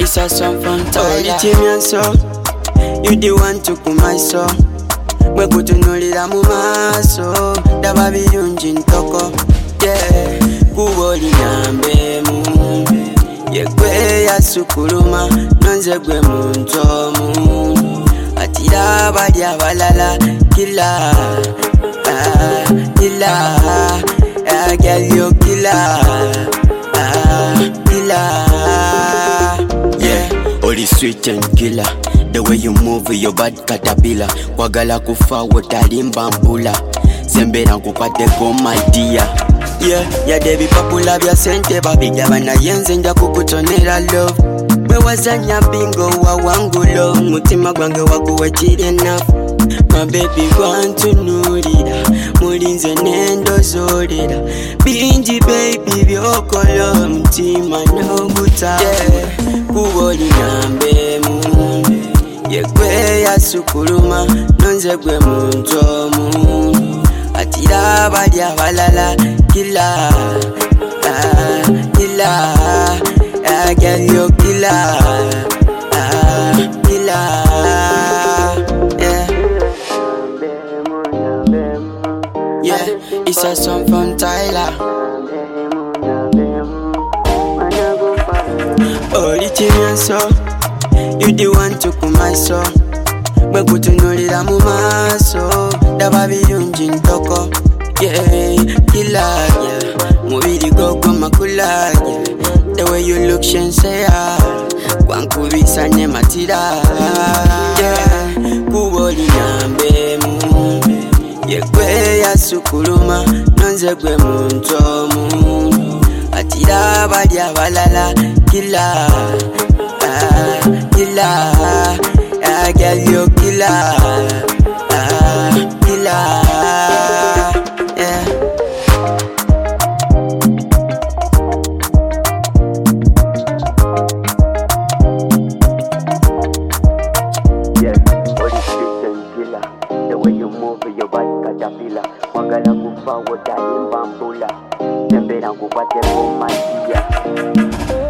It's a song from Tyler. Oh, so you the one to come my soul. Mwe kutunulira mu maaso ndaba birungi ntoko yeah. Kuboli nyambemu yegwe yasukuluma nonze gwe muntu omu atira bali abalala kila kila girl you killer killer yeah. All is sweet and killer. The way you move your bad caterpillar. Kwagala kufa wotalimba mpula Sembera nkukwate ko my dear. Yeah, debi papula bya sente babigaba na yenze nja kukutonera love. Wewazanya bingo wa wangulo mutima gwange waguwekiri enough. My baby gwantunulira mulinze nendozolera bingi baby byokolo mutima noguta yeah. Kuboli nyambemu yegwe yasukuluma nonze gwe muntu omu atira bali abalala kila kila girl you killer killer yeah, it's a song from Tyler. Oh, so you the one to come my soul. Mwe kutunulira mu maaso ndaba birungi ntoko yeah. Killer yeah. Mubiri gogwo makula yeah. The way you look shenseya kwankubisa ne matira yeah. Kuboli nyambemu yegwe yasukuluma nonze gwe muntu omu atira bali abalala kila kila girl you killer killer yeah. Yes, all this shit and killer. The way you move your body caterpillar. Kwagala kufa wotalimba mpula Sembera nkukwate ko my dear.